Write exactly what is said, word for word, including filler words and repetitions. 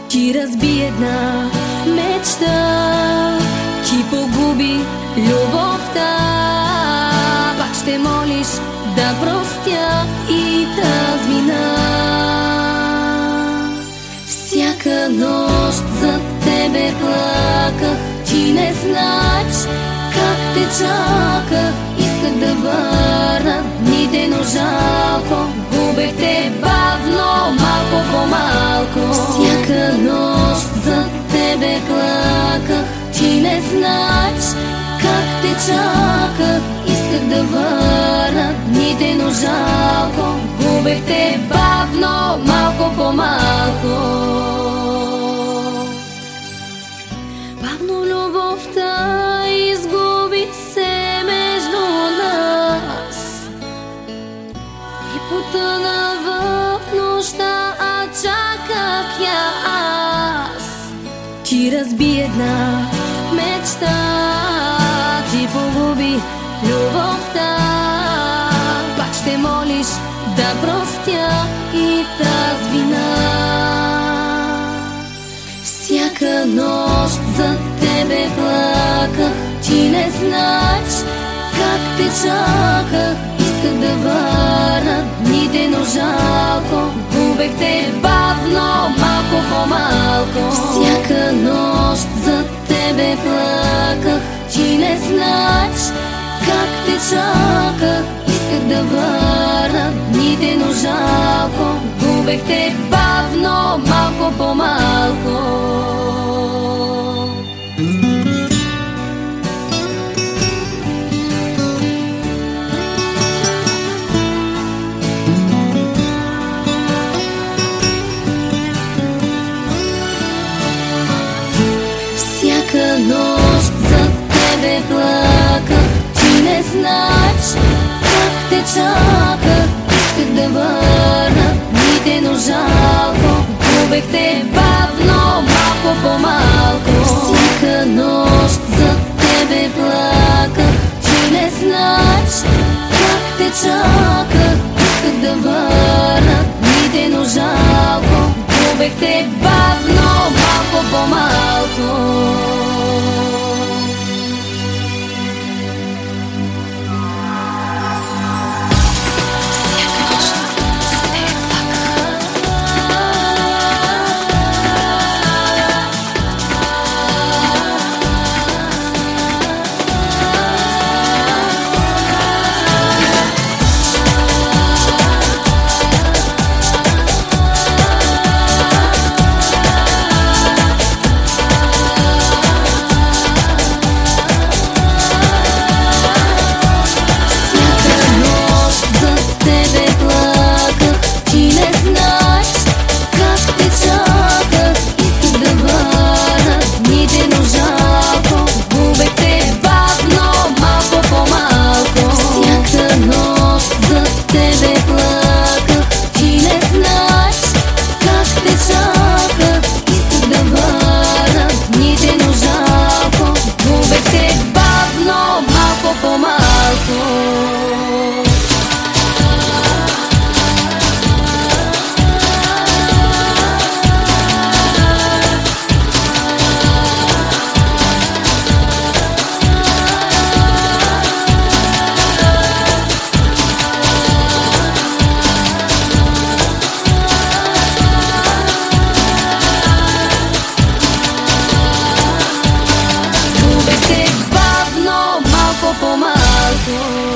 Ти разби една мечта, ти погуби любовта. Пак ще молиш да простя и размина. Всяка нощ за тебе плаках, ти не знаеш как те чаках. Исках да върна дните, но жалко, губех те бавно, малко по малко. Всяка нощ за тебе плаках, ти не знаеш как те чаках. Исках да върна дните, но жалко, губех те бавно, малко по малко. Бавно любовта изгуби се между нас и потъна в нощта, а чаках я аз. Ти разби една мечта, ти погуби любовта. Пак ще молиш да простя и развина. Всяка нощ за тебе плаках, ти не знаеш как те чаках. Исках да върна дните, но жалко, губех те бавно, малко по малко. Всяка нощ за тебе плаках, ти не знаеш как те чаках. Исках да върна дните, но жалко, губех те бавно, малко по малко. Всяка нощ за тебе плаках, ти не знаеш как те чаках. Исках да върна дните, но жалко, губех те бавно, малко по малко. Всяка нощ за тебе плаках, ти не знаеш как те чаках. Исках да върна дните, но жалко, губех те бавно, малко по малко. Малко по малко.